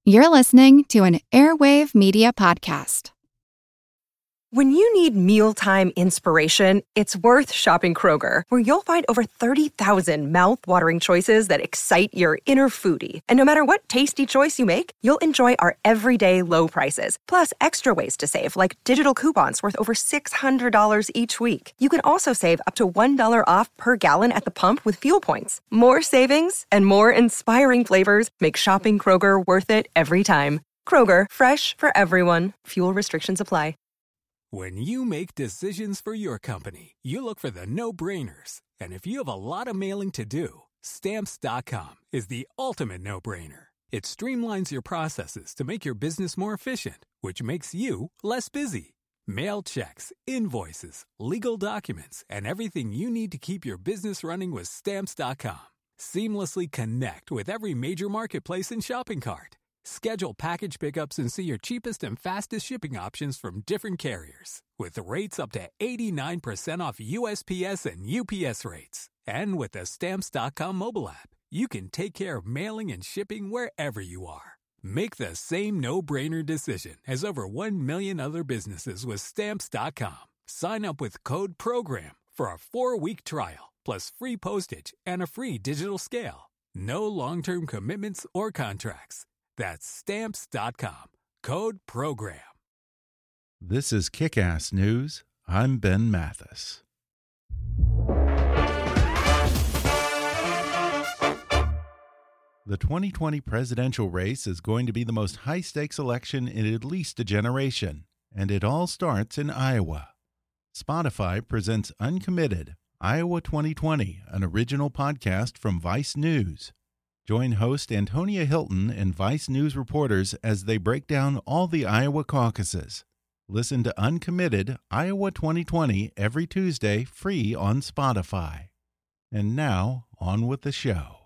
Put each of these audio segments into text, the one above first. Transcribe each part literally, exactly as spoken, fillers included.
You're listening to an Airwave Media Podcast. When you need mealtime inspiration, it's worth shopping Kroger, where you'll find over thirty thousand mouth-watering choices that excite your inner foodie. And no matter what tasty choice you make, you'll enjoy our everyday low prices, plus extra ways to save, like digital coupons worth over six hundred dollars each week. You can also save up to one dollar off per gallon at the pump with fuel points. More savings and more inspiring flavors make shopping Kroger worth it every time. Kroger, fresh for everyone. Fuel restrictions apply. When you make decisions for your company, you look for the no-brainers. And if you have a lot of mailing to do, Stamps dot com is the ultimate no-brainer. It streamlines your processes to make your business more efficient, which makes you less busy. Mail checks, invoices, legal documents, and everything you need to keep your business running with Stamps dot com. Seamlessly connect with every major marketplace and shopping cart. Schedule package pickups and see your cheapest and fastest shipping options from different carriers, with rates up to eighty-nine percent off U S P S and U P S rates. And with the Stamps dot com mobile app, you can take care of mailing and shipping wherever you are. Make the same no-brainer decision as over one million other businesses with Stamps dot com. Sign up with code PROGRAM for a four-week trial, plus free postage and a free digital scale. No long-term commitments or contracts. That's Stamps dot com. Code PROGRAM. This is Kick-Ass News. I'm Ben Mathis. The twenty twenty presidential race is going to be the most high-stakes election in at least a generation, and it all starts in Iowa. Spotify presents Uncommitted, Iowa twenty twenty, an original podcast from Vice News. Join host Antonia Hilton and Vice News reporters as they break down all the Iowa caucuses. Listen to Uncommitted, Iowa twenty twenty every Tuesday, free on Spotify. And now, on with the show.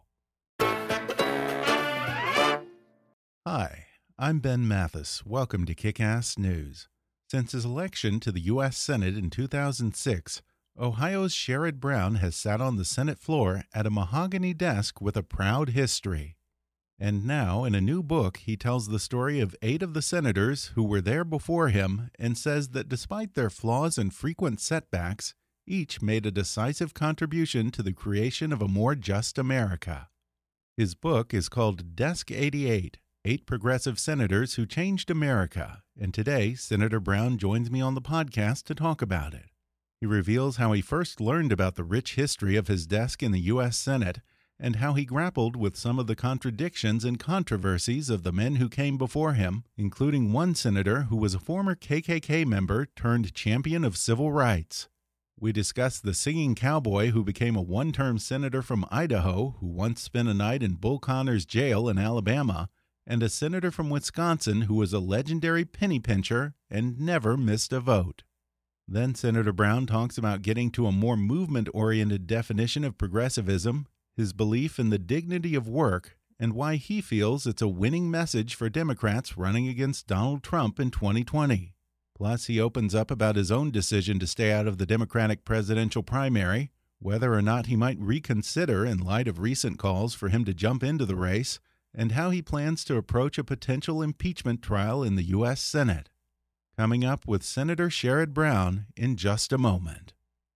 Hi, I'm Ben Mathis. Welcome to Kick-Ass News. Since his election to the U S Senate in two thousand six, Ohio's Sherrod Brown has sat on the Senate floor at a mahogany desk with a proud history. And now, in a new book, he tells the story of eight of the senators who were there before him and says that despite their flaws and frequent setbacks, each made a decisive contribution to the creation of a more just America. His book is called Desk eighty-eight, Eight Progressive Senators Who Changed America, and today, Senator Brown joins me on the podcast to talk about it. He reveals how he first learned about the rich history of his desk in the U S Senate and how he grappled with some of the contradictions and controversies of the men who came before him, including one senator who was a former K K K member turned champion of civil rights. We discuss the singing cowboy who became a one-term senator from Idaho who once spent a night in Bull Connors Jail in Alabama, and a senator from Wisconsin who was a legendary penny pincher and never missed a vote. Then Senator Brown talks about getting to a more movement-oriented definition of progressivism, his belief in the dignity of work, and why he feels it's a winning message for Democrats running against Donald Trump in twenty twenty. Plus, he opens up about his own decision to stay out of the Democratic presidential primary, whether or not he might reconsider in light of recent calls for him to jump into the race, and how he plans to approach a potential impeachment trial in the U S Senate. Coming up with Senator Sherrod Brown in just a moment.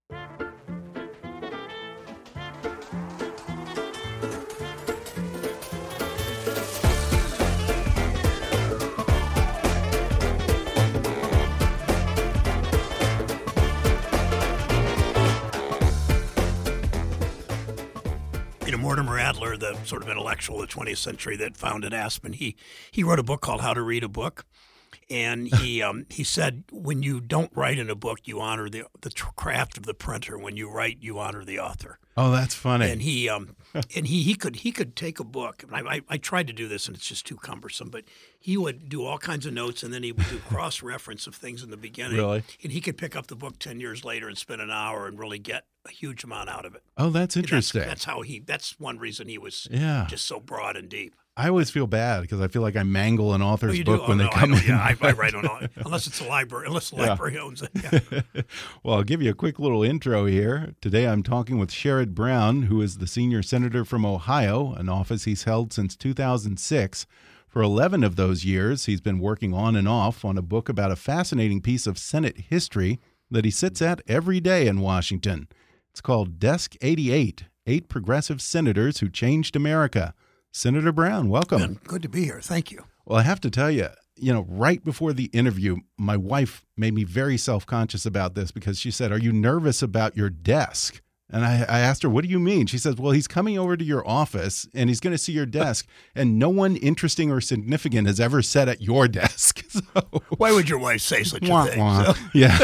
You know, Mortimer Adler, the sort of intellectual of the twentieth century that founded Aspen, he he wrote a book called How to Read a Book. And he um, he said, when you don't write in a book, you honor the the craft of the printer. When you write, you honor the author. Oh, that's funny. And he um, and he he could he could take a book. And I, I I tried to do this, and it's just too cumbersome. But he would do all kinds of notes, and then he would do cross reference of things in the beginning. Really? And he could pick up the book ten years later and spend an hour and really get a huge amount out of it. Oh, that's interesting. That's, that's how he. That's one reason he was yeah. just so broad and deep. I always feel bad because I feel like I mangle an author's oh, book oh, when no, they come I in. Yeah, I, I write on all, unless it's a library, unless the yeah. library owns it. Yeah. Well, I'll give you a quick little intro here. Today I'm talking with Sherrod Brown, who is the senior senator from Ohio, an office he's held since two thousand six. For eleven of those years, he's been working on and off on a book about a fascinating piece of Senate history that he sits at every day in Washington. It's called Desk eighty-eight, Eight Progressive Senators Who Changed America. Senator Brown, welcome. Ben, good to be here. Thank you. Well, I have to tell you, you know, right before the interview, my wife made me very self-conscious about this because she said, "Are you nervous about your desk?" And I, I asked her, "What do you mean?" She says, "Well, he's coming over to your office and he's going to see your desk, and no one interesting or significant has ever sat at your desk." So, why would your wife say such wah, a thing? Wah. So. Yeah.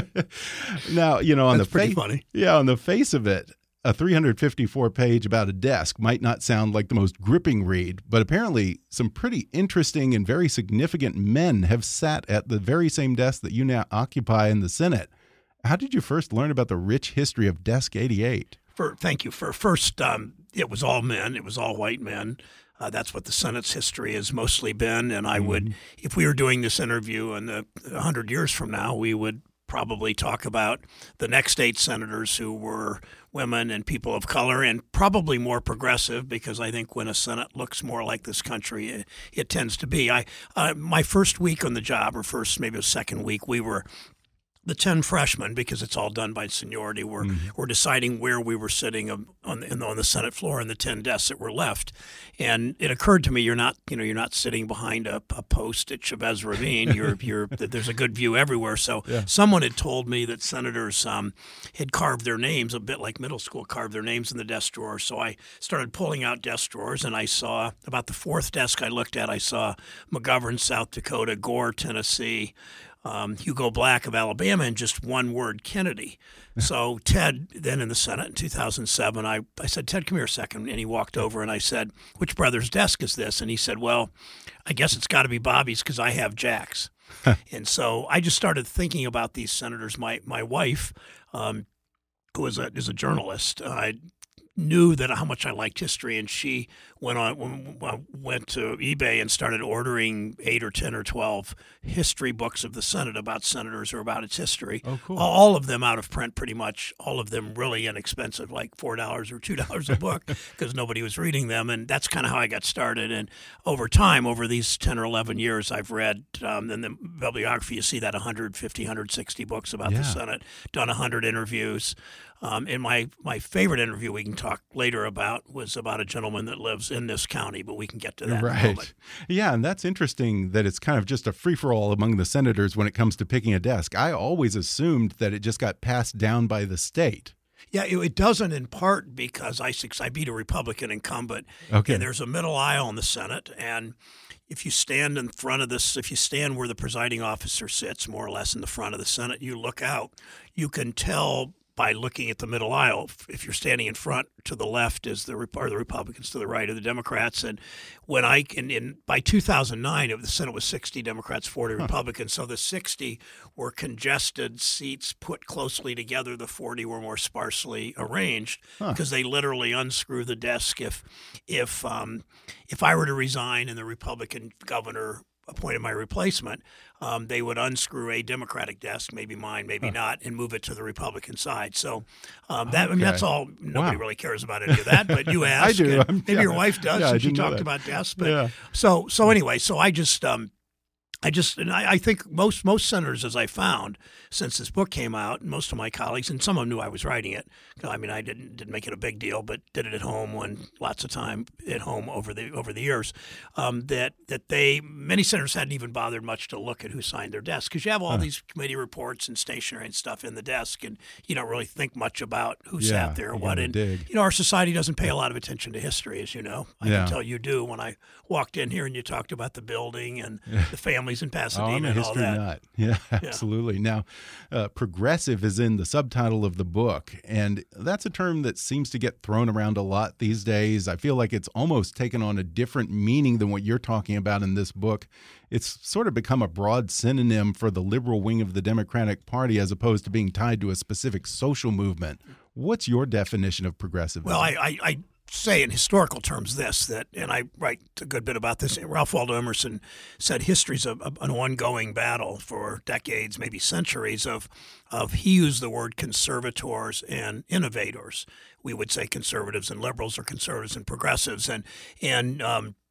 Now, you know, on That's the pretty fa- funny. Yeah, on the face of it, a three hundred fifty-four page about a desk might not sound like the most gripping read, but apparently some pretty interesting and very significant men have sat at the very same desk that you now occupy in the Senate. How did you first learn about the rich history of Desk eighty-eight? For thank you. For first, um, it was all men. It was all white men. Uh, that's what the Senate's history has mostly been. And I would, if we were doing this interview in the one hundred years from now, we would probably talk about the next eight senators who were women and people of color, and probably more progressive, because I think when a Senate looks more like this country, it, it tends to be. I uh, my first week on the job, or first maybe a second week, we were the ten freshmen, because it's all done by seniority, were mm-hmm. were deciding where we were sitting on the, on the Senate floor and the ten desks that were left. And it occurred to me, you're not you know you're not sitting behind a, a post-it Chavez Ravine. You're you're there's a good view everywhere. So yeah. Someone had told me that senators um, had carved their names a bit like middle school, carved their names in the desk drawer. So I started pulling out desk drawers, and I saw about the fourth desk I looked at, I saw McGovern, South Dakota, Gore, Tennessee, Um, Hugo Black of Alabama, and just one word, Kennedy. So Ted, then in the Senate in two thousand seven, I, I said, "Ted, come here a second." And he walked over, and I said, "Which brother's desk is this?" And he said, "Well, I guess it's got to be Bobby's because I have Jack's." And so I just started thinking about these senators. My my wife, um, who is a, is a journalist, uh, knew that how much I liked history, and she went on went to eBay and started ordering eight or ten or twelve history books of the Senate about senators or about its history. Oh, cool! All of them out of print, pretty much. All of them really inexpensive, like four dollars or two dollars a book, because nobody was reading them. And that's kind of how I got started. And over time, over these ten or eleven years, I've read um, in the bibliography. You see that one hundred fifty, one hundred sixty books about yeah. the Senate. Done one hundred interviews. Um, and my, my favorite interview we can talk later about was about a gentleman that lives in this county, but we can get to that right. in a moment. Yeah, and that's interesting that it's kind of just a free-for-all among the senators when it comes to picking a desk. I always assumed that it just got passed down by the state. Yeah, it, it doesn't, in part because I, I beat a Republican incumbent. Okay. And there's a middle aisle in the Senate, and if you stand in front of this, if you stand where the presiding officer sits, more or less in the front of the Senate, you look out, you can tell by looking at the middle aisle, if you're standing in front, to the left is the are the Republicans, to the right are the Democrats. And when I in, in by two thousand nine, the Senate was sixty Democrats, forty huh. Republicans. So the sixty were congested seats put closely together. The forty were more sparsely arranged because huh. they literally unscrew the desk if if um, if I were to resign and the Republican governor appointed my replacement, um, they would unscrew a Democratic desk, maybe mine, maybe huh. not, and move it to the Republican side. So um, that okay. I mean, that's all. Nobody wow. really cares about any of that, but you ask. I do. Maybe yeah. your wife does, yeah, and she talked about desks. But yeah. so so anyway, so I just um, I just and I, I think most most senators, as I found since this book came out, and most of my colleagues, and some of them knew I was writing it. I mean, I didn't didn't make it a big deal, but did it at home when lots of time at home over the over the years. Um, that that they many senators hadn't even bothered much to look at who signed their desk, because you have all huh. these committee reports and stationery and stuff in the desk, and you don't really think much about who yeah, sat there or what. And dig. you know, our society doesn't pay a lot of attention to history, as you know. I yeah. can tell you do. When I walked in here and you talked about the building and yeah. the families in Pasadena. Oh, I'm a and history all that. nut. Yeah, absolutely. Yeah. Now, uh, progressive is in the subtitle of the book, and that's a term that seems to get thrown around a lot these days. I feel like it's almost taken on a different meaning than what you're talking about in this book. It's sort of become a broad synonym for the liberal wing of the Democratic Party, as opposed to being tied to a specific social movement. What's your definition of progressivism? Well, I, I, I say in historical terms this, that, and I write a good bit about this, Ralph Waldo Emerson said history's a, a, an ongoing battle for decades, maybe centuries, of, of he used the word conservators and innovators. We would say conservatives and liberals, or conservatives and progressives. And, and um,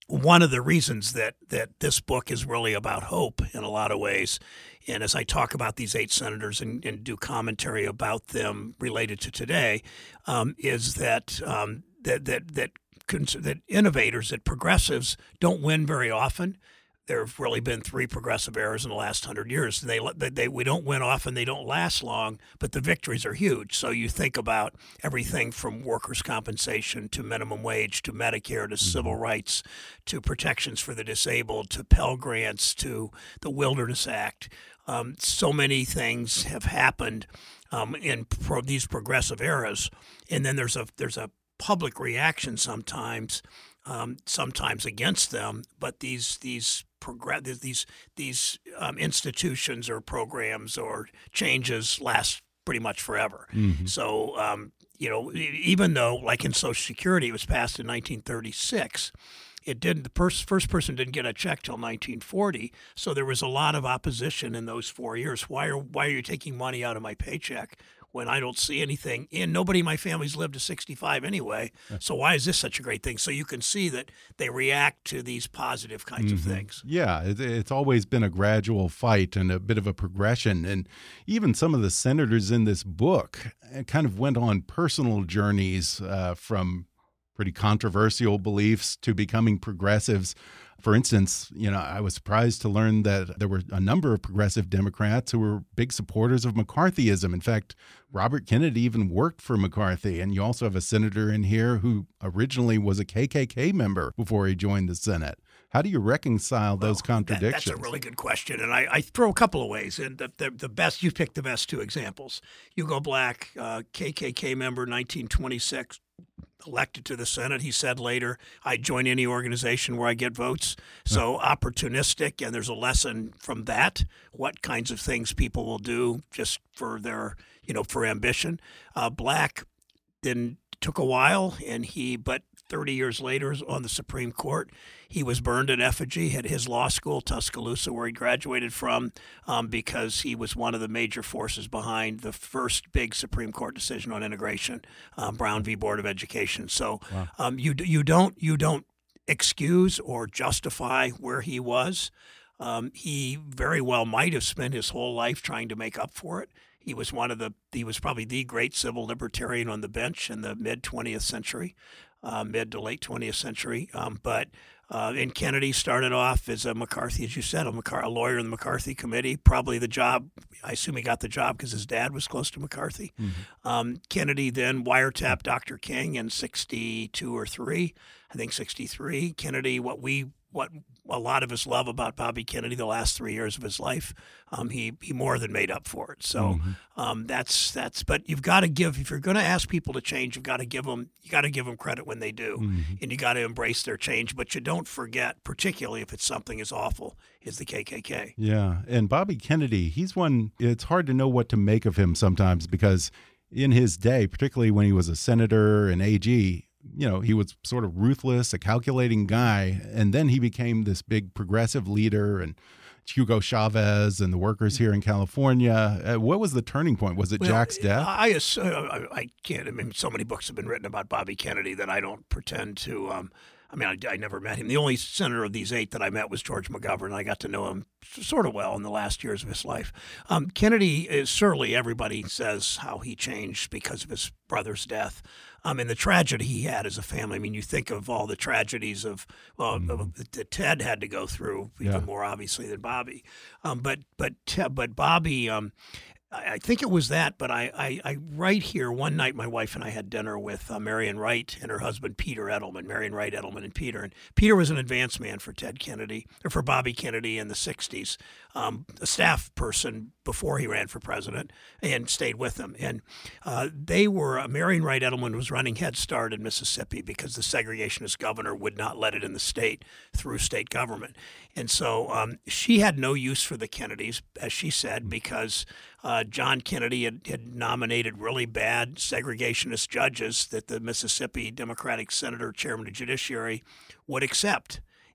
one of the reasons that, that this book is really about hope in a lot of ways, and as I talk about these eight senators and, and do commentary about them related to today, um, is that um, that that that that innovators, that progressives don't win very often. There have really been three progressive eras in the last hundred years. They, they, we don't win often. They don't last long, but the victories are huge. So you think about everything from workers' compensation to minimum wage to Medicare to civil rights to protections for the disabled to Pell Grants to the Wilderness Act. Um, so many things have happened um, in pro- these progressive eras, and then there's a there's a public reaction sometimes. Um, sometimes against them, but these these progress these these um, institutions or programs or changes last pretty much forever. Mm-hmm. So um, you know, even though like in Social Security, it was passed in nineteen thirty-six. It didn't. The first first person didn't get a check till nineteen forty. So there was a lot of opposition in those four years. Why are why are you taking money out of my paycheck when I don't see anything? And nobody in my family's lived to sixty-five anyway. So why is this such a great thing? So you can see that they react to these positive kinds mm-hmm. of things. Yeah, it, it's always been a gradual fight and a bit of a progression. And even some of the senators in this book kind of went on personal journeys uh, from pretty controversial beliefs to becoming progressives. For instance, you know, I was surprised to learn that there were a number of progressive Democrats who were big supporters of McCarthyism. In fact, Robert Kennedy even worked for McCarthy. And you also have a senator in here who originally was a K K K member before he joined the Senate. How do you reconcile those well, contradictions? That, that's a really good question. And I, I throw a couple of ways. And the, the, the best, you picked the best two examples. Hugo Black, uh, K K K member, nineteen twenty-six. Elected to the Senate. He said later, I join any organization where I get votes. So opportunistic, and there's a lesson from that, what kinds of things people will do just for their, you know, for ambition. Uh, Black then took a while, and he, but thirty years later on the Supreme Court, he was burned in effigy at his law school, Tuscaloosa, where he graduated from, um, because he was one of the major forces behind the first big Supreme Court decision on integration, um, Brown v. Board of Education. So wow. um, you you don't you don't excuse or justify where he was. Um, he very well might have spent his whole life trying to make up for it. He was one of the he was probably the great civil libertarian on the bench in the mid twentieth century. Uh, mid to late twentieth century. Um, but uh, and Kennedy started off as a McCarthy, as you said, a, McCar- a lawyer in the McCarthy committee. Probably the job, I assume he got the job because his dad was close to McCarthy. Mm-hmm. Um, Kennedy then wiretapped Doctor King in sixty-two or three, I think sixty-three. Kennedy, what we what a lot of us love about Bobby Kennedy, the last three years of his life, um, he he more than made up for it. So mm-hmm. um, that's that's. But you've got to give, if you're going to ask people to change, you've got to give them you got to give them credit when they do, mm-hmm. and you got to embrace their change. But you don't forget, particularly if it's something as awful as the K K K. Yeah, and Bobby Kennedy, he's one. It's hard to know what to make of him sometimes because in his day, particularly when he was a senator and A G. You know, he was sort of ruthless, a calculating guy, and then he became this big progressive leader and Hugo Chavez and the workers here in California. Uh, what was the turning point? Was it well, Jack's death? I, I I can't. I mean, so many books have been written about Bobby Kennedy that I don't pretend to. Um, I mean, I, I never met him. The only senator of these eight that I met was George McGovern. I got to know him sort of well in the last years of his life. Um, Kennedy is certainly, everybody says how he changed because of his brother's death. Um, and the tragedy he had as a family. I mean, you think of all the tragedies of, well, mm-hmm. of that Ted had to go through, even yeah. more obviously than Bobby. Um, but but but Bobby, um, I think it was that. But I, I, I right here one night, my wife and I had dinner with uh, Marion Wright and her husband Peter Edelman. Marion Wright, Edelman, and Peter. And Peter was an advance man for Ted Kennedy or for Bobby Kennedy in the sixties. Um, a staff person before he ran for president and stayed with him. And uh, they were, uh, Marion Wright Edelman was running Head Start in Mississippi because the segregationist governor would not let it in the state through state government. And so um, she had no use for the Kennedys, as she said, because uh, John Kennedy had, had nominated really bad segregationist judges that the Mississippi Democratic Senator, chairman of Judiciary, would accept.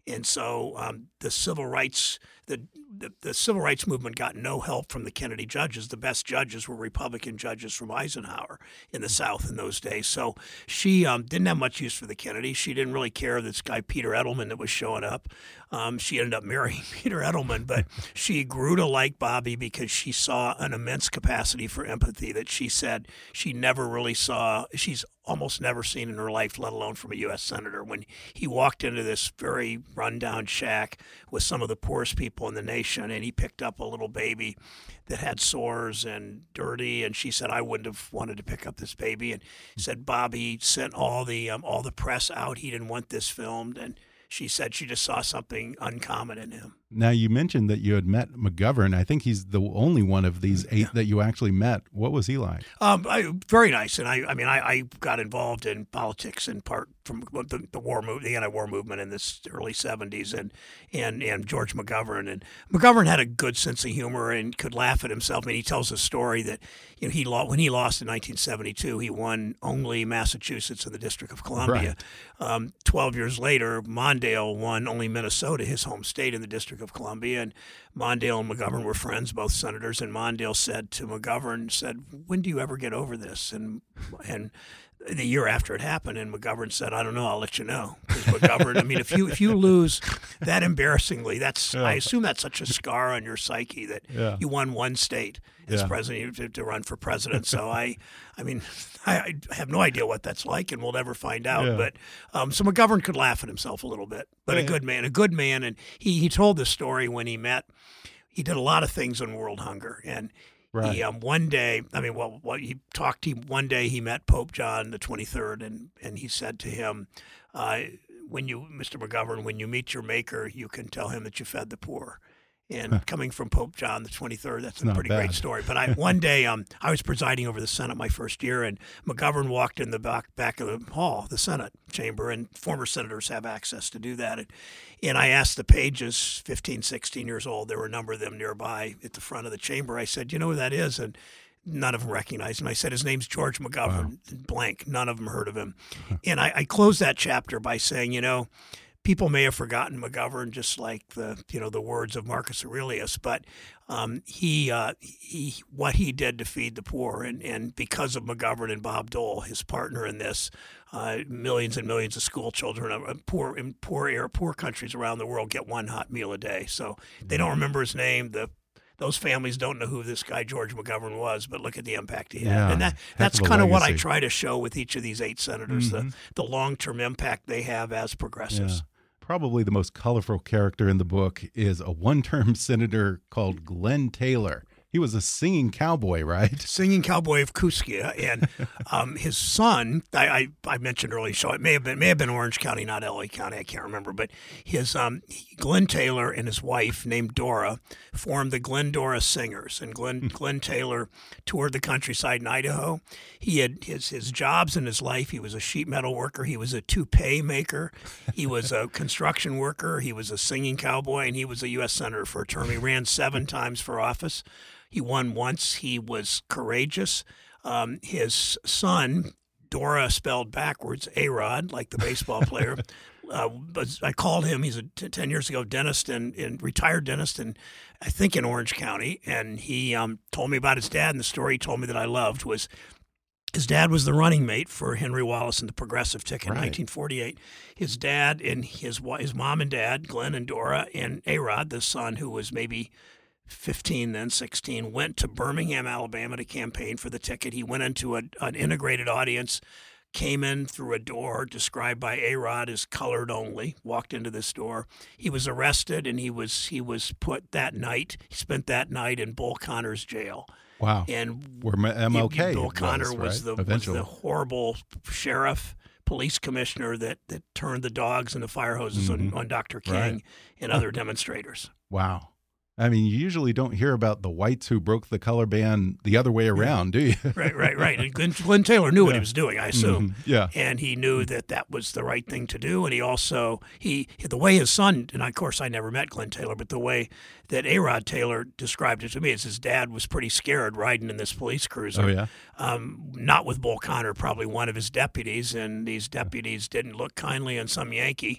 And so um, the civil rights the, the the civil rights movement got no help from the Kennedy judges. The best judges were Republican judges from Eisenhower in the South in those days. So she um, didn't have much use for the Kennedys. She didn't really care this guy Peter Edelman that was showing up. Um, she ended up marrying Peter Edelman, but she grew to like Bobby because she saw an immense capacity for empathy that she said she never really saw. She's almost never seen in her life, let alone from a U S senator. When he walked into this very rundown shack with some of the poorest people in the nation, and he picked up a little baby that had sores and dirty, and she said, I wouldn't have wanted to pick up this baby. And said Bobby sent all the um, all the press out. He didn't want this filmed, and she said she just saw something uncommon in him. Now, you mentioned that you had met McGovern. I think he's the only one of these eight yeah. that you actually met. What was he like? Um, I, very nice. And I, I mean, I, I got involved in politics in part from the, the war move, the anti-war movement in the early seventies, and, and and George McGovern. And McGovern had a good sense of humor and could laugh at himself. I mean, he tells a story that you know he lost, when he lost in nineteen seventy-two, he won only Massachusetts and the District of Columbia. Right. Um, Twelve years later, Mondale won only Minnesota, his home state, in the District of Columbia, and Mondale and McGovern were friends, both senators. And Mondale said to McGovern, "said When do you ever get over this?" And and the year after it happened, and McGovern said, "I don't know. I'll let you know." Because McGovern, I mean, if you if you lose that embarrassingly, that's yeah. I assume that's such a scar on your psyche that yeah. you won one state as yeah. president to, to run for president. So I, I mean, I, I have no idea what that's like, and we'll never find out. Yeah. But um, so McGovern could laugh at himself a little bit, but yeah. a good man, a good man, and he he told this story when he met. He did a lot of things on world hunger, and. Right. He um, one day, I mean, well, well, he talked to him one day. He met Pope John the twenty-third, and and he said to him, uh, "When you, Mister McGovern, when you meet your Maker, you can tell him that you fed the poor." And coming from Pope John the twenty-third, that's a pretty bad. great story. But I one day, um, I was presiding over the Senate my first year, and McGovern walked in the back back of the hall, the Senate chamber, and former senators have access to do that. And, and I asked the pages, fifteen, sixteen years old, there were a number of them nearby at the front of the chamber. I said, "You know who that is?" And none of them recognized him. I said, "His name's George McGovern." Wow. Blank. None of them heard of him. And I, I closed that chapter by saying, you know, people may have forgotten McGovern, just like the you know the words of Marcus Aurelius, but um, he uh, he what he did to feed the poor, and, and because of McGovern and Bob Dole, his partner in this, uh, millions and millions of school children uh, poor in poor air poor countries around the world get one hot meal a day. So they don't remember his name. The Those families don't know who this guy George McGovern was, but look at the impact he had. Yeah, and that, that's kind of what I try to show with each of these eight senators, mm-hmm. the, the long-term impact they have as progressives. Yeah. Probably the most colorful character in the book is a one-term senator called Glenn Taylor. He was a singing cowboy, right? Singing cowboy of Kooskia, and um, his son. I, I I mentioned earlier, so it may have been may have been Orange County, not L A County. I can't remember, but his um, Glenn Taylor and his wife, named Dora, formed the Glenn Dora Singers, and Glenn Glenn Taylor toured the countryside in Idaho. He had his his jobs in his life. He was a sheet metal worker. He was a toupee maker. He was a construction worker. He was a singing cowboy, and he was a U S senator for a term. He ran seven times for office. He won once. He was courageous. Um, his son, Dora spelled backwards, A-Rod, like the baseball player. uh, but I called him. He's a t- ten years ago dentist and, and retired dentist, and I think in Orange County. And he um, told me about his dad. And the story he told me that I loved was his dad was the running mate for Henry Wallace in the Progressive ticket in right. nineteen forty-eight. His dad and his his mom and dad, Glenn and Dora, and A-Rod, the son, who was maybe fifteen, then sixteen, went to Birmingham, Alabama to campaign for the ticket. He went into a, an integrated audience, came in through a door described by A-Rod as colored only, walked into this door. He was arrested, and he was he was put that night, he spent that night in Bull Connor's jail. Wow. And where M L K Bull Connor was, was, right? the, was the horrible sheriff, police commissioner that, that turned the dogs and the fire hoses mm-hmm. on, on Doctor King right. and other demonstrators. Wow. I mean, you usually don't hear about the whites who broke the color ban the other way around, do you? Right, right, right. And Glenn, Glenn Taylor knew yeah. what he was doing, I assume. Mm-hmm. Yeah. And he knew that that was the right thing to do. And he also, he the way his son, and of course I never met Glenn Taylor, but the way that A-Rod Taylor described it to me is his dad was pretty scared riding in this police cruiser. Oh, yeah? Um, not with Bull Connor, probably one of his deputies. And these deputies didn't look kindly on some Yankee.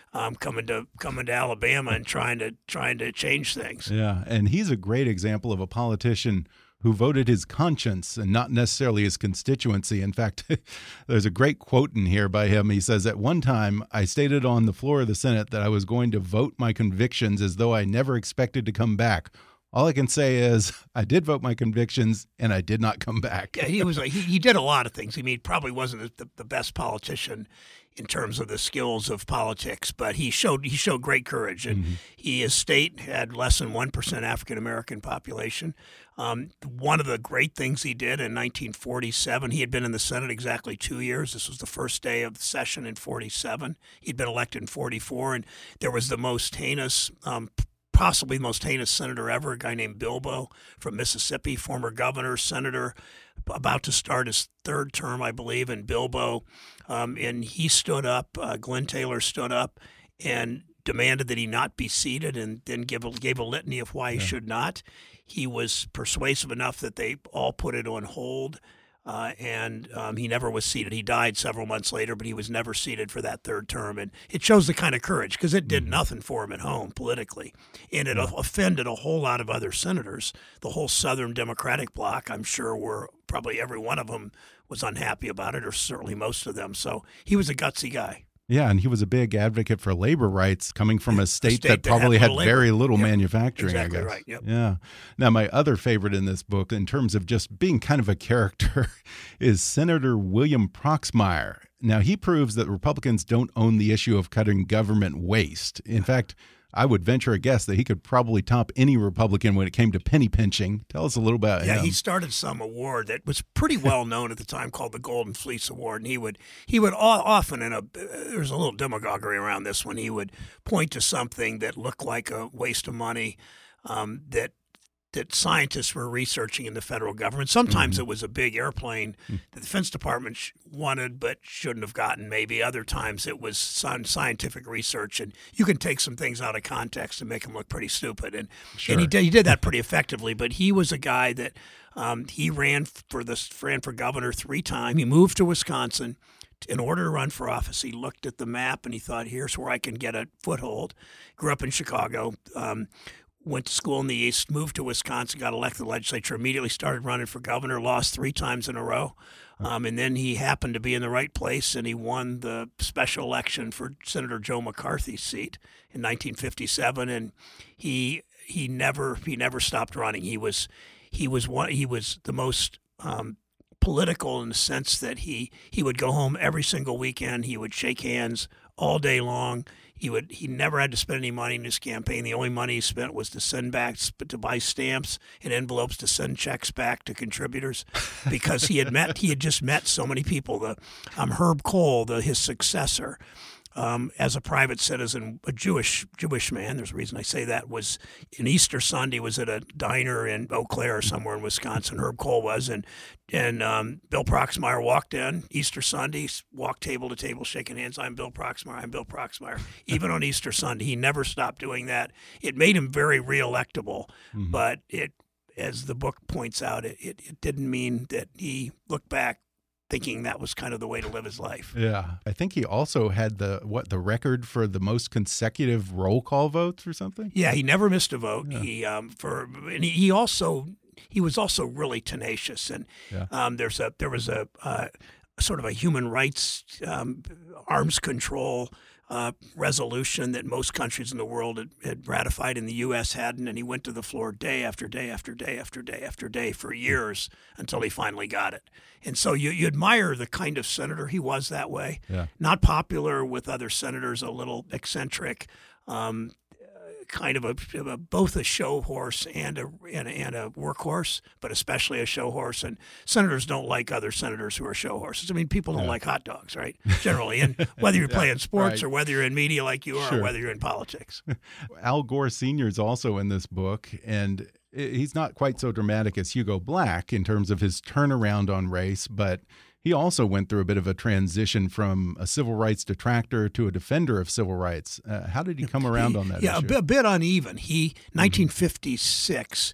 um, coming to coming to Alabama and trying to trying to change things. Yeah, and he's a great example of a politician who voted his conscience and not necessarily his constituency. In fact, there's a great quote in here by him. He says, "At one time, I stated on the floor of the Senate that I was going to vote my convictions as though I never expected to come back. All I can say is I did vote my convictions, and I did not come back." Yeah, he was. He, he did a lot of things. I mean, he probably wasn't the, the best politician in terms of the skills of politics, but he showed he showed great courage. And mm-hmm. he, his state had less than one percent African American population. Um, one of the great things he did in nineteen forty-seven, he had been in the Senate exactly two years. This was the first day of the session in forty-seven. He'd been elected in forty-four, and there was the most heinous. Um, possibly the most heinous senator ever, a guy named Bilbo from Mississippi, former governor, senator, about to start his third term, I believe, in Bilbo. Um, and he stood up, uh, Glenn Taylor stood up and demanded that he not be seated, and then gave a, gave a litany of why he yeah. should not. He was persuasive enough that they all put it on hold. Uh, and um, he never was seated. He died several months later, but he was never seated for that third term. And it shows the kind of courage, because it did nothing for him at home politically. And it yeah. offended a whole lot of other senators. The whole Southern Democratic bloc, I'm sure, were probably every one of them was unhappy about it, or certainly most of them. So he was a gutsy guy. Yeah, and he was a big advocate for labor rights, coming from a state, a state that, that probably had, had little very little yep. manufacturing, exactly I guess. Right. Yep. Yeah. Now, my other favorite in this book, in terms of just being kind of a character, is Senator William Proxmire. Now, he proves that Republicans don't own the issue of cutting government waste. In fact, I would venture a guess that he could probably top any Republican when it came to penny pinching. Tell us a little about yeah, him. Yeah, he started some award that was pretty well known at the time called the Golden Fleece Award, and he would he would often, in a there's a little demagoguery around this one, he would point to something that looked like a waste of money um, that that scientists were researching in the federal government. Sometimes mm-hmm. it was a big airplane mm-hmm. the Defense Department sh- wanted but shouldn't have gotten maybe. Other times it was some scientific research, and you can take some things out of context and make them look pretty stupid. And, sure. and he, did, he did that pretty effectively, but he was a guy that um, he ran for, this, ran for governor three times. He moved to Wisconsin. In order to run for office, he looked at the map and he thought, here's where I can get a foothold. Grew up in Chicago. Um, Went to school in the East, moved to Wisconsin, got elected to the legislature, immediately started running for governor, lost three times in a row. Um, and then he happened to be in the right place, and he won the special election for Senator Joe McCarthy's seat in nineteen fifty-seven. And he he never he never stopped running. He was he was one he was the most um, political in the sense that he he would go home every single weekend. He would shake hands all day long. He would. He never had to spend any money in his campaign. The only money he spent was to send back, to buy stamps and envelopes to send checks back to contributors, because he had met. He had just met so many people. The um, Herb Kohl, the his successor, um, as a private citizen, a Jewish Jewish man. There's a reason I say that. Was in Easter Sunday was at a diner in Eau Claire or somewhere in Wisconsin. Herb Kohl was, and and um, Bill Proxmire walked in Easter Sunday, walked table to table, shaking hands. I'm Bill Proxmire. I'm Bill Proxmire. Even on Easter Sunday, he never stopped doing that. It made him very reelectable, mm-hmm. but it, as the book points out, it, it it didn't mean that he looked back thinking that was kind of the way to live his life. Yeah. I think he also had the what the record for the most consecutive roll call votes or something. Yeah, he never missed a vote. Yeah. He um for and he, he also he was also really tenacious, and yeah. um there's a there was a uh, sort of a human rights um, arms control Uh, resolution that most countries in the world had, had ratified, and the U S hadn't, and he went to the floor day after day after day after day after day for years until he finally got it. And so you, you admire the kind of senator he was that way. Yeah. Not popular with other senators, a little eccentric, um, kind of a, a both a show horse and a, and a and a workhorse, but especially a show horse. And senators don't like other senators who are show horses. I mean, people don't yeah. like hot dogs, right? Generally, and whether you're yeah, playing sports right. or whether you're in media like you are, sure. or whether you're in politics. Al Gore Senior is also in this book, and he's not quite so dramatic as Hugo Black in terms of his turnaround on race, but he also went through a bit of a transition from a civil rights detractor to a defender of civil rights. Uh, how did he come around he, on that yeah, issue? Yeah, a, a bit uneven. He, nineteen fifty-six,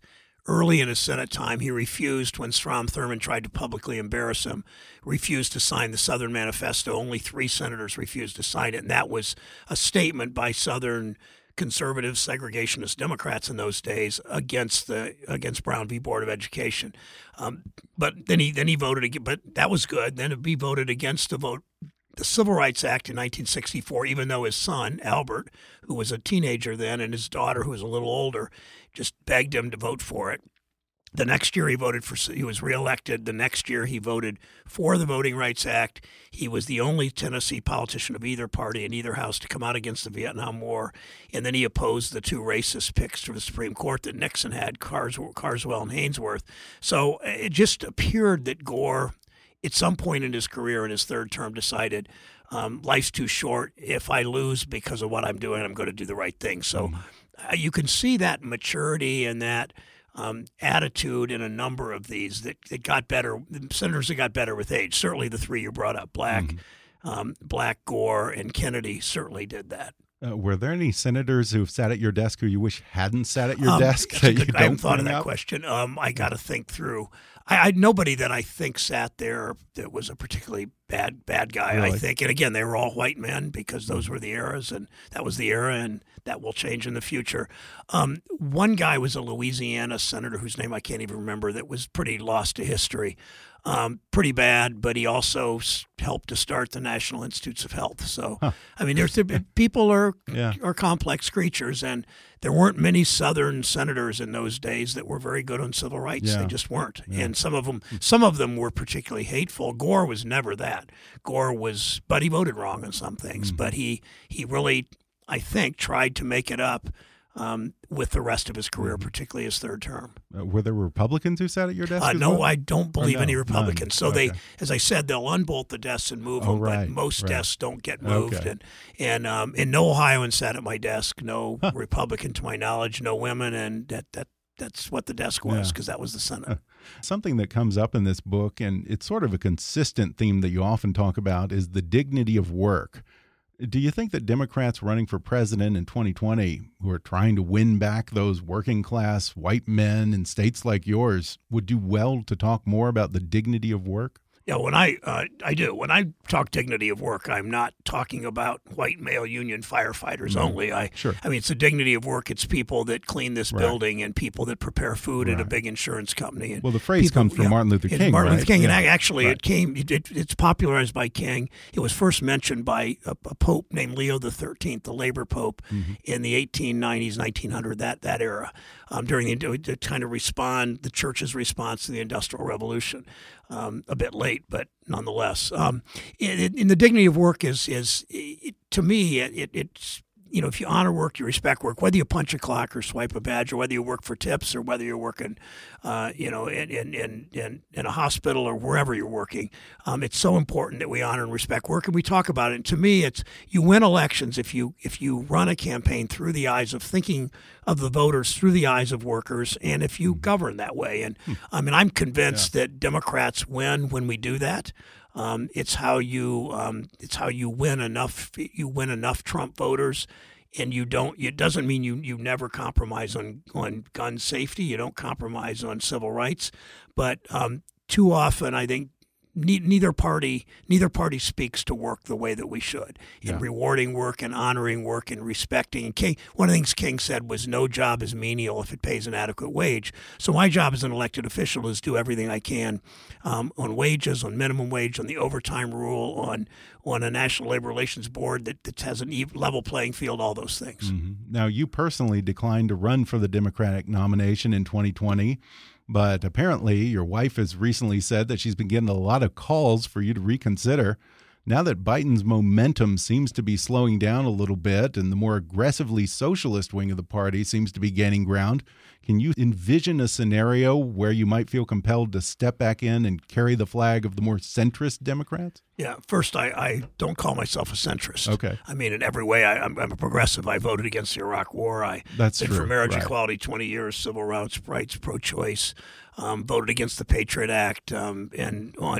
early in his Senate time, he refused when Strom Thurmond tried to publicly embarrass him, refused to sign the Southern Manifesto. Only three senators refused to sign it, and that was a statement by Southern conservative segregationist Democrats in those days against the against Brown v. Board of Education. Um, but then he then he voted again. But that was good. Then he voted against the vote. The Civil Rights Act in nineteen sixty-four, even though his son, Albert, who was a teenager then, and his daughter, who was a little older, just begged him to vote for it. The next year he voted for, he was reelected. The next year he voted for the Voting Rights Act. He was the only Tennessee politician of either party in either house to come out against the Vietnam War. And then he opposed the two racist picks to the Supreme Court that Nixon had, Cars, Carswell and Haynesworth. So it just appeared that Gore, at some point in his career, in his third term, decided um, life's too short. If I lose because of what I'm doing, I'm going to do the right thing. So uh, you can see that maturity and that um, attitude in a number of these that, that got better. The senators that got better with age. Certainly the three you brought up, Black, mm-hmm. um, Black, Gore, and Kennedy certainly did that. Uh, were there any senators who've sat at your desk who you wish hadn't sat at your um, desk? That you good, don't I haven't thought of that up? question. Um, I got to think through. I, I nobody that I think sat there that was a particularly bad bad guy. Really? I think, and again, they were all white men because those were the eras, and that was the era, and that will change in the future. Um, one guy was a Louisiana senator whose name I can't even remember. That was pretty lost to history. Um, pretty bad, but he also helped to start the National Institutes of Health. So, huh. I mean, there's people are yeah. are complex creatures, and there weren't many Southern senators in those days that were very good on civil rights. Yeah. They just weren't, yeah. and some of them, some of them were particularly hateful. Gore was never that. Gore was, but he voted wrong on some things. Mm-hmm. But he he really, I think, tried to make it up. Um, with the rest of his career, particularly his third term. Uh, were there Republicans who sat at your desk? Uh, as no, well? I don't believe no, any Republicans. None. So okay. they, as I said, they'll unbolt the desks and move oh, them, right, but most right. desks don't get moved. Okay. And and um, and no Ohioan sat at my desk, no huh. Republican to my knowledge, no women, and that that that's what the desk was because yeah. that was the Senate. Something that comes up in this book, and it's sort of a consistent theme that you often talk about, is the dignity of work. Do you think that Democrats running for president in twenty twenty, who are trying to win back those working class white men in states like yours, would do well to talk more about the dignity of work? Yeah, when I uh, I do. When I talk dignity of work, I'm not talking about white male union firefighters no. only. I sure. I mean, it's the dignity of work. It's people that clean this right. building and people that prepare food right. at a big insurance company. And well, the phrase people, comes from yeah, Martin Luther King, Martin right? Luther King, yeah. and actually right. it came. It, it, it's popularized by King. It was first mentioned by a, a pope named Leo the thirteenth, the labor pope, mm-hmm. in the eighteen nineties, nineteen hundred, that that era, um, during the to kind of respond the church's response to the Industrial Revolution. Um, a bit late, but nonetheless, um, in, in the dignity of work is is it, to me it, it, it's you know if you honor work, you respect work, whether you punch a clock or swipe a badge, or whether you work for tips, or whether you're working, uh, you know, in in, in in in a hospital or wherever you're working. Um, it's so important that we honor and respect work, and we talk about it. And to me, it's you win elections if you if you run a campaign through the eyes of thinking of the voters, through the eyes of workers, and if you govern that way. And I mean, I'm convinced yeah. that Democrats win when we do that. Um, it's how you um, it's how you win enough you win enough Trump voters, and you don't. It doesn't mean you, you never compromise on on gun safety. You don't compromise on civil rights, but um, too often I think ne- neither party neither party speaks to work the way that we should in yeah. rewarding work and honoring work and respecting. And King, one of the things King said was, "No job is menial if it pays an adequate wage." So my job as an elected official is do everything I can um, on wages, on minimum wage, on the overtime rule, on on a National Labor Relations Board that, that has an even level playing field, all those things. Mm-hmm. Now, you personally declined to run for the Democratic nomination in twenty twenty. But apparently your wife has recently said that she's been getting a lot of calls for you to reconsider. Now that Biden's momentum seems to be slowing down a little bit and the more aggressively socialist wing of the party seems to be gaining ground, can you envision a scenario where you might feel compelled to step back in and carry the flag of the more centrist Democrats? Yeah, first, I, I don't call myself a centrist. Okay. I mean, in every way, I, I'm, I'm a progressive. I voted against the Iraq War. I That's been true. for marriage right. equality twenty years, civil rights, rights pro-choice, um, voted against the Patriot Act, um, and on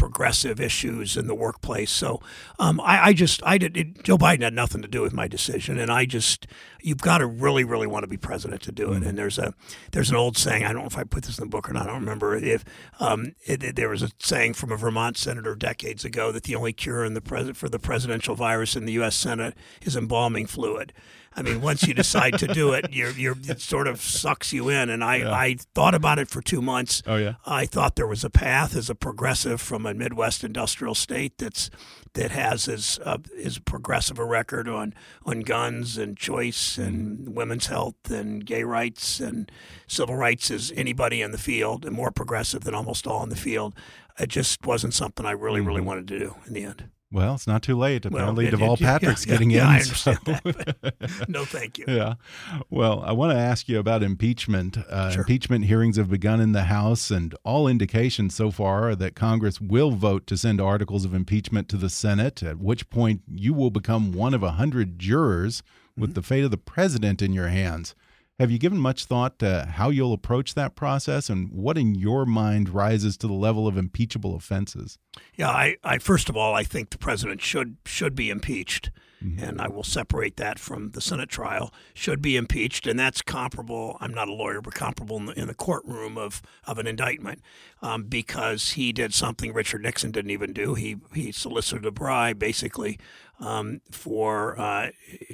progressive issues in the workplace. So um, I, I just, I did, it, Joe Biden had nothing to do with my decision. And I just, you've got to really, really want to be president to do it. And there's a, there's an old saying, I don't know if I put this in the book or not, I don't remember if, um, it, it, there was a saying from a Vermont senator decades ago that the only cure in the pres- for the presidential virus in the U S Senate is embalming fluid. I mean, once you decide to do it, you're, you're, it sort of sucks you in. And I, yeah. I thought about it for two months. Oh, yeah. I thought there was a path as a progressive from a Midwest industrial state that's that has as uh, as progressive a record on, on guns and choice and women's health and gay rights and civil rights as anybody in the field, and more progressive than almost all in the field. It just wasn't something I really, really wanted to do in the end. Well, it's not too late. Apparently, well, it, Deval it, yeah, Patrick's yeah, getting yeah, in. I understand so. that, but no, thank you. Yeah. Well, I want to ask you about impeachment. Uh, sure. Impeachment hearings have begun in the House, and all indications so far are that Congress will vote to send articles of impeachment to the Senate, at which point you will become one of a hundred jurors with mm-hmm. the fate of the president in your hands. Have you given much thought to how you'll approach that process, and what in your mind rises to the level of impeachable offenses? Yeah, I, I first of all, I think the president should should be impeached, mm-hmm. and I will separate that from the Senate trial. Should be impeached, and that's comparable. I'm not a lawyer, but comparable in the, in the courtroom of of an indictment, um, because he did something Richard Nixon didn't even do. He he solicited a bribe, basically, um, for. Uh,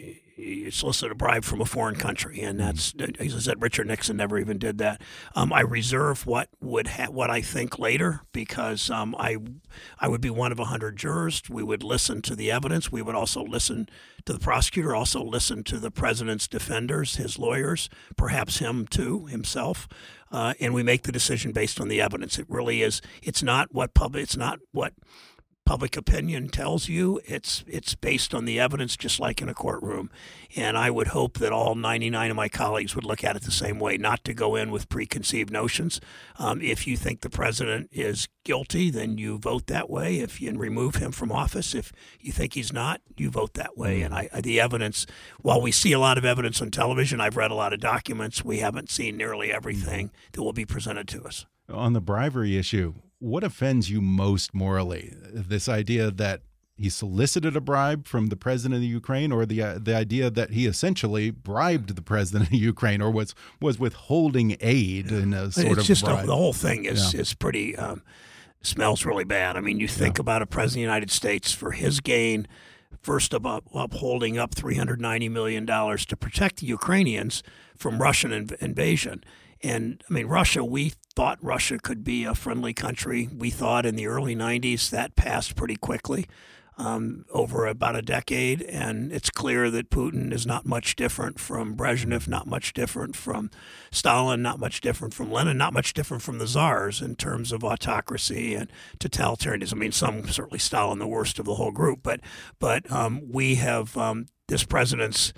He solicited a bribe from a foreign country, and that's, as I said, Richard Nixon never even did that. Um, I reserve what would ha- what I think later, because um, I I would be one of a hundred jurors. We would listen to the evidence. We would also listen to the prosecutor, also listen to the president's defenders, his lawyers, perhaps him too, himself, uh, and we make the decision based on the evidence. It really is. It's not what public. It's not what. Public opinion tells you. It's it's based on the evidence, just like in a courtroom. And I would hope that all ninety-nine of my colleagues would look at it the same way, not to go in with preconceived notions. Um, if you think the president is guilty, then you vote that way. If you remove him from office, if you think he's not, you vote that way. And I, the evidence, while we see a lot of evidence on television, I've read a lot of documents, we haven't seen nearly everything that will be presented to us. On the bribery issue, what offends you most morally? This idea that he solicited a bribe from the president of the Ukraine, or the uh, the idea that he essentially bribed the president of Ukraine, or was was withholding aid in a sort it's of just bribe? A, the whole thing is yeah. is pretty um, smells really bad. I mean, you think yeah. about a president of the United States for his gain, first about upholding up three hundred ninety million dollars to protect the Ukrainians from Russian inv invasion. And, I mean, Russia, we thought Russia could be a friendly country. We thought in the early nineties that passed pretty quickly um, over about a decade. And it's clear that Putin is not much different from Brezhnev, not much different from Stalin, not much different from Lenin, not much different from the czars in terms of autocracy and totalitarianism. I mean, some, certainly Stalin, the worst of the whole group. But, but um, we have um, this president's,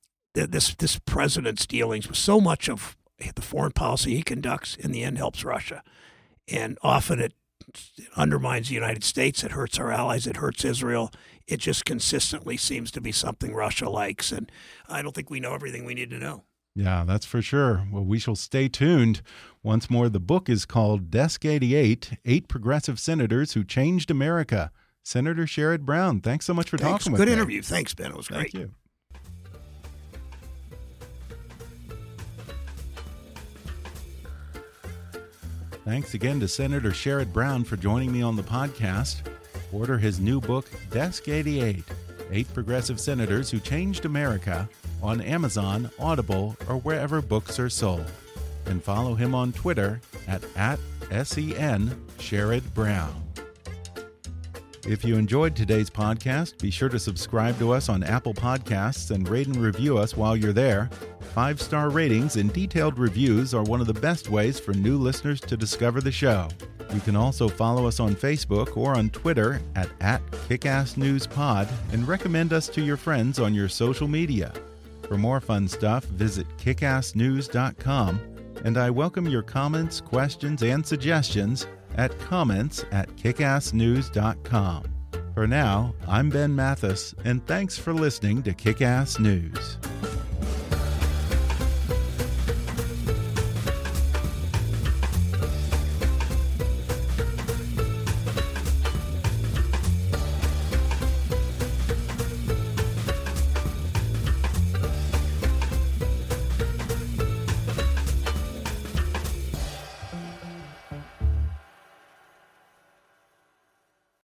this, this president's dealings with so much of the foreign policy he conducts in the end helps Russia. And often it undermines the United States. It hurts our allies. It hurts Israel. It just consistently seems to be something Russia likes. And I don't think we know everything we need to know. Yeah, that's for sure. Well, we shall stay tuned. Once more, the book is called Desk eighty-eight, Eight Progressive Senators Who Changed America. Senator Sherrod Brown, thanks so much for thanks. talking with me. me. Good interview. Thanks, Ben. It was great. Thank you. Thanks again to Senator Sherrod Brown for joining me on the podcast. Order his new book, Desk eighty-eight, Eight Progressive Senators Who Changed America, on Amazon, Audible, or wherever books are sold. And follow him on Twitter at, at S E N Sherrod Brown. If you enjoyed today's podcast, be sure to subscribe to us on Apple Podcasts and rate and review us while you're there. Five-star ratings and detailed reviews are one of the best ways for new listeners to discover the show. You can also follow us on Facebook or on Twitter at, at KickassNewsPod and recommend us to your friends on your social media. For more fun stuff, visit kick ass news dot com, and I welcome your comments, questions, and suggestions at comments at kick ass news dot com. For now, I'm Ben Mathis, and thanks for listening to Kick-Ass News.